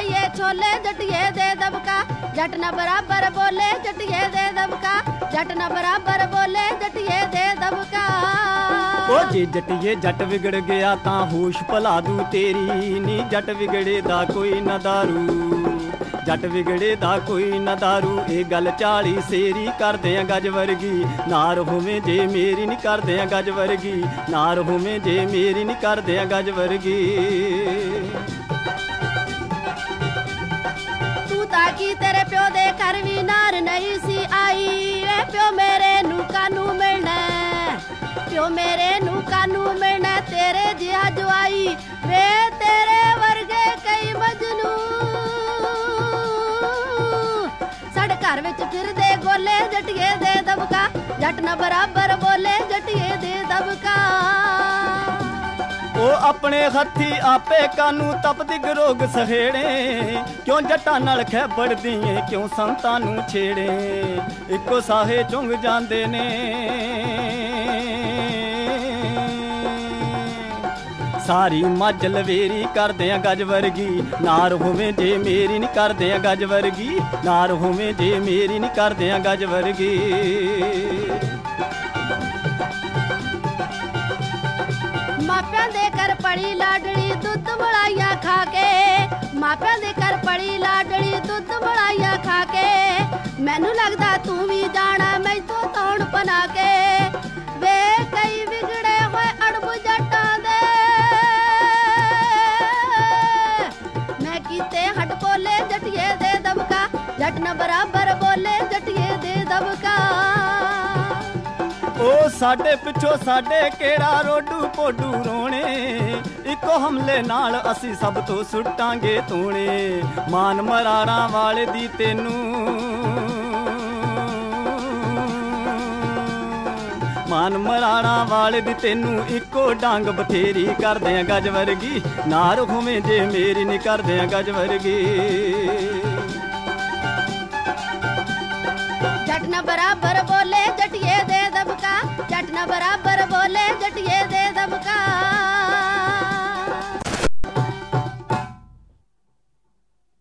खाइए छोले जटिए दे दबका, जट न बराबर बोले जटिए दे दबका, जट न बराबर बोले जटिए दे दबका। ओ जे जटिए जट विगड़ गया तां होश भला दू तेरी, नी जट विगड़े दा कोई न दारू, जट विगड़े दा कोई न दारू। ए गल 40 सेरी करदे आ गज वर्गी, नार होवे जे मेरी नी करदे आ गज वर्गी, नार होवे जे मेरी नी करदे आ गज वर्गी। तू ताकि तेरे प्यो दे घर भी नार नहीं सी आई, वे प्यो मेरे नू कानू मिलना, प्यो मेरे नू कानू मिलना, तेरे जिहा जवाई वे तेरे वर्गे कई मजनू। साढ़े घर विच फिरदे गोले जटिए दे दबका, जट न बराबर बोले जटिए दे दबका। ओ अपने हथी आपे कानू तपदी गरोग सहेड़े, क्यों जट्टां नाल खैबड़दी ऐ क्यों संतां नू छेड़े, इक्को साहे चुंग जांदे ने सारी मज लवेरी करदे आ गज वर्गी, नार होवे जे मेरी नी करदे आ गज वर्गी, नार होवे जे मेरी नी करदे आ गज वर्गी। मापियां दे कर पड़ी लाडली दुध मलाइया खा के, मापियां दे कर पड़ी लाडली दुध मलाइया खा के, मैनू लगदा तू भी जाना मैथों तौण बना के। वे कई विगड़े होए अड़ब जट्टां दे, मैं कीते हट बोले जटिए दे दबका, जट न बराबर बोले जटिए दे दबका। ओ साडे पिछो साडे केड़ा रोडू पोडू रोने, इको हमले नाल असी सब तो सुट्टांगे तूने, मान मराड़ा वाले दी तेनू, मान मराड़ा वाले दी तेनू इको डांग बथेरी करदे आ गज वर्गी, नार होवे जे मेरी नी करदे आ गज वर्गी। जट न बराबर बोले जटिए दे दबका, जट न बराबर बोले जटिए दे दबका।